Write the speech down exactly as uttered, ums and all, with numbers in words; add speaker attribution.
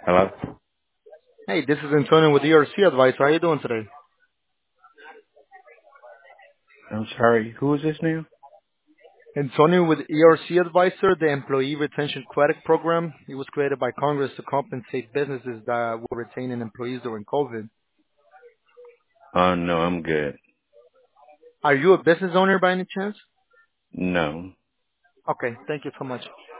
Speaker 1: Hello?
Speaker 2: Hey, this is Antonio with E R C Advisor. How you doing today?
Speaker 1: I'm sorry. Who is this now?
Speaker 2: Antonio with E R C Advisor, the Employee Retention Credit Program. It was created by Congress to compensate businesses that were retaining employees during COVID.
Speaker 1: Oh, no, I'm good.
Speaker 2: Are you a business owner by any chance?
Speaker 1: No.
Speaker 2: Okay, thank you so much.